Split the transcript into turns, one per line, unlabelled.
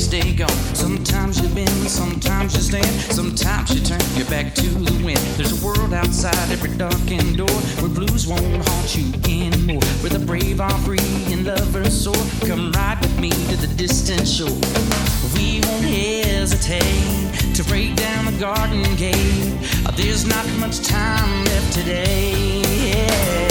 stay gone. Sometimes you bend, sometimes you stand, sometimes you turn your back to the wind. There's a world outside every darkened door where blues won't haunt you anymore, where the brave are free and lovers soar. Come ride with me to the distant shore. We won't hesitate to break down the garden gate. There's not much time left today. Yeah.